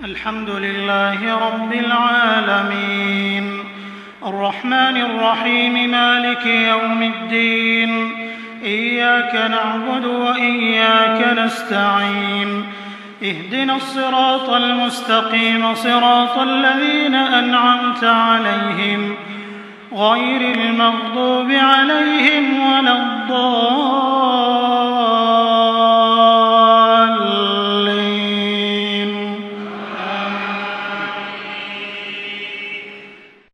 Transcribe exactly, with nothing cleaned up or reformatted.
الحمد لله رب العالمين الرحمن الرحيم مالك يوم الدين إياك نعبد وإياك نستعين اهدنا الصراط المستقيم صراط الذين أنعمت عليهم غير المغضوب عليهم ولا الضالين